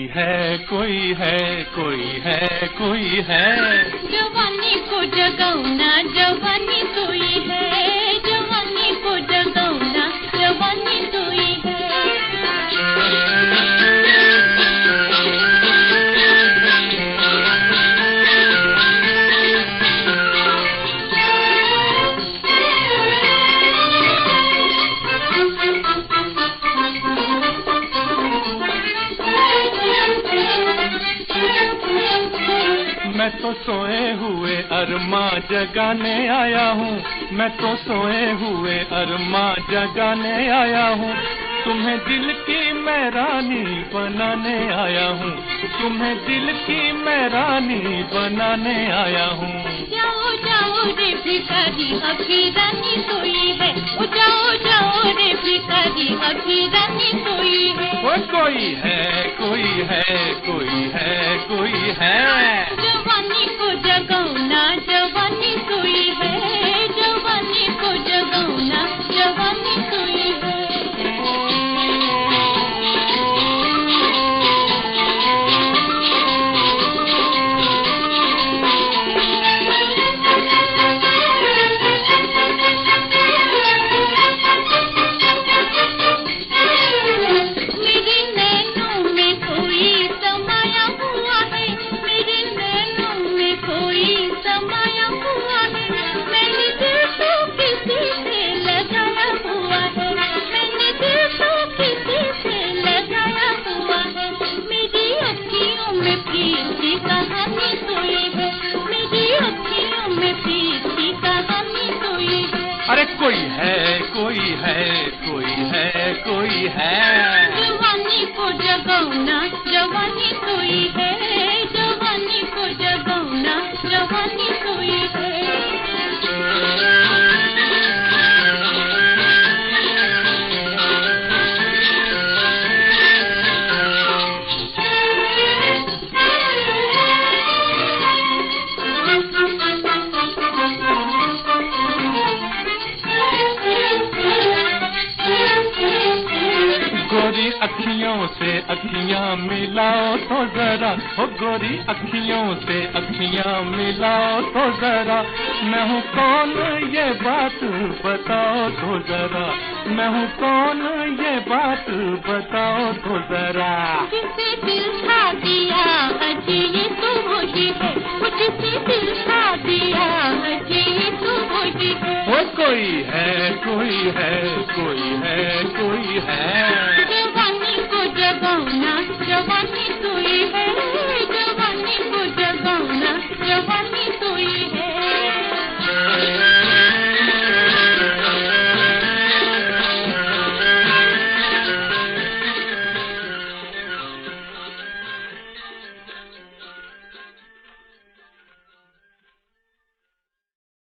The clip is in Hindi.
कोई है, कोई है, कोई है। जवानी को जगाना, जवानी कोई है, जवानी को जगाना, जवानी कोई है। मैं तो सोए हुए अरमां जगाने आया हूँ, मैं तो सोए हुए अरमां जगाने आया हूँ। तुम्हें दिल की मैं रानी बनाने आया हूँ, तुम्हें दिल की मैं रानी बनाने आया हूँ। जाओ जाओ रे भिखारी, अभी रानी सोई है। ओ जाओ जाओ रे भिखारी, अभी रानी सोई है। वो कोई है, कोई है, कोई है, कोई है। जवानी को जगाना, जवानी सोई है, जवानी को जगाना, जवानी सोई है। अरे कोई है, कोई है, कोई है, कोई है। जवानी को जगाना, जवानी कोई है, जवानी को जगाना, जवानी कोई है। गोरी अखियों से अखियां मिलाओ तो जरा, हो गोरी अखियों से अखियां मिलाओ तो जरा। मैं हूँ कौन ये बात बताओ तो जरा, मैं हूँ कौन ये बात बताओ तो जरा। जिसे दिल खा दिया अजी ये तो वही है, जिसे दिल खा दिया अजी ये तो वही है। वो कोई है, कोई है, कोई है, कोई है।